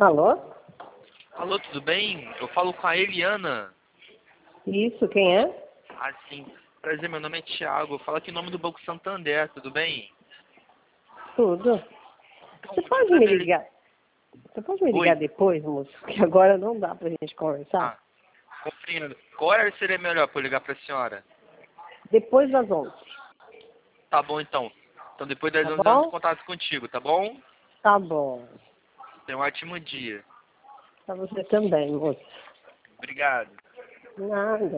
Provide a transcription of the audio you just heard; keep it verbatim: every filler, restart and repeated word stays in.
Alô? Alô, tudo bem? Eu falo com a Eliana. Isso, quem é? Ah, sim. Prazer, meu nome é Thiago. Eu falo aqui em nome do Banco Santander, tudo bem? Tudo. Então, Você o pode motivo da me minha li- ligar? Você pode me ligar Oi. depois, moço? Porque agora não dá pra gente conversar. Ah, compreendo. Qual horário seria melhor para eu ligar para a senhora? Depois das onze. Tá bom, então. Então, depois das Tá onze eu entro em bom? contato contigo, tá bom? Tá bom. Tenha um ótimo dia. Pra você também, moço. Obrigado. Nada.